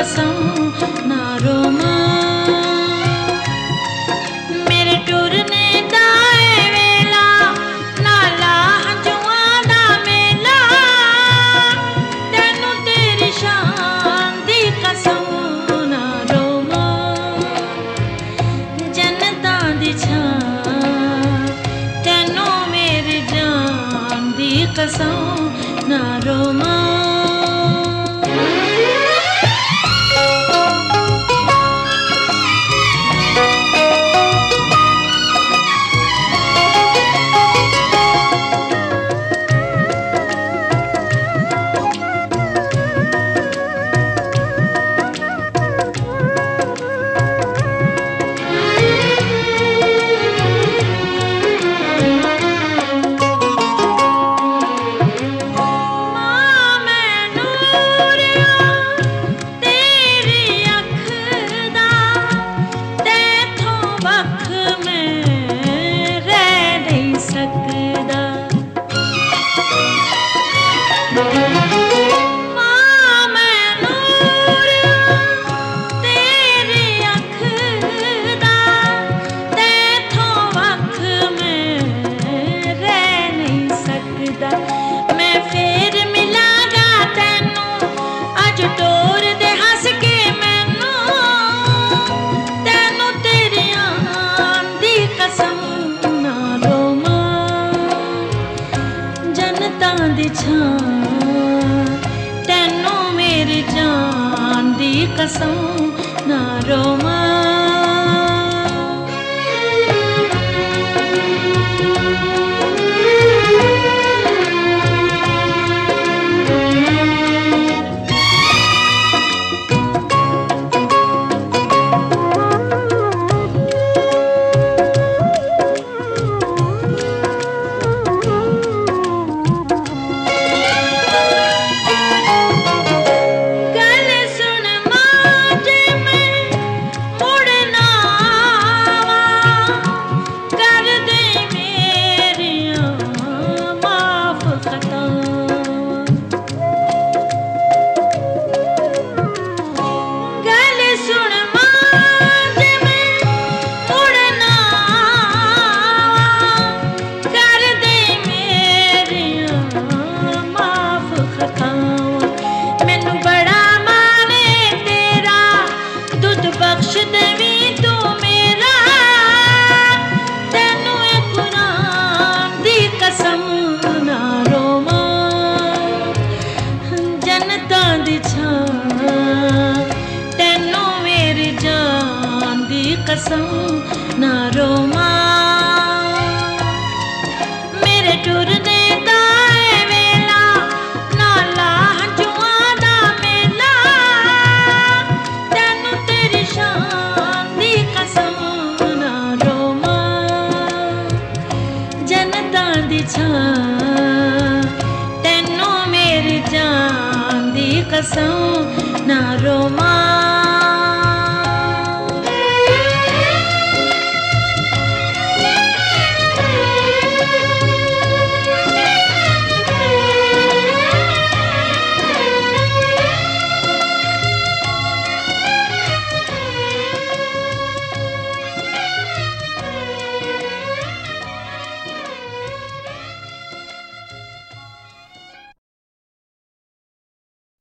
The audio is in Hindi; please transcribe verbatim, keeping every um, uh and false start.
कसम ना रोमा। मेरे टुरने दा वेला नाला हंजुआं दा मेला, तैनू तेरी शान दी कसम ना रोमा। जन्नतां दी छां तैनू मेरी जान दी कसम ना रोमा। तैनू मेरी जान दी कसम ना रोमा। तैनू मेरी जान दी कसम ना रोमा। मेरे टुरने दा वेला नाला हंजुआं दा मेला, तैनू तेरी शान दी कसम ना रोमा। जन्नतां दी छां तैनू मेरी जान दी कसम ना रोमा।